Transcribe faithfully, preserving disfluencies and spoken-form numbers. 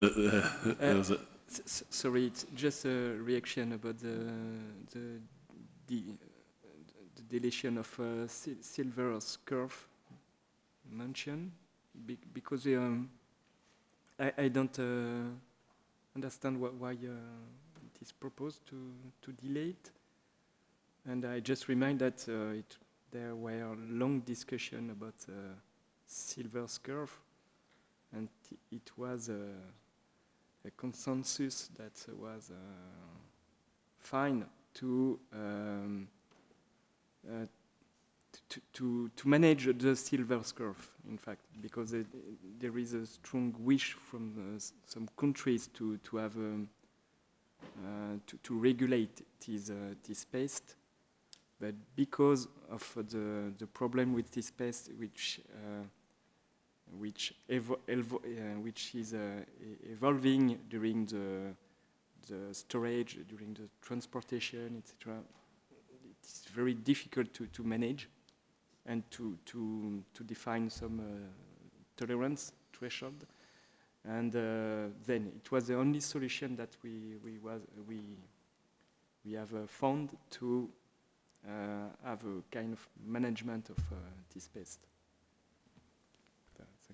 Uh, uh, Uh, uh, the- s- s- sorry, it's just a reaction about the the the, the deletion of uh, Sil Silver's curve mention be because um, I I don't uh, understand wh why uh, it is proposed to to delay it, and I just remind that uh, it there were long discussion about uh, Silver's curve, and it was uh, a consensus that was uh, fine to um, uh, to, to, to manage the Silver's curve, in fact, because it, there is a strong wish from uh, some countries to, to have um, uh, to, to regulate this, uh, this pest, but because of the, the problem with this pest, which uh, which, evo evo uh, which is uh, e- evolving during the the storage, during the transportation, et cetera. It's very difficult to, to manage and to, to, to define some uh, tolerance threshold. And uh, then it was the only solution that we, we, was, we, we have uh, found to uh, have a kind of management of uh, this pest.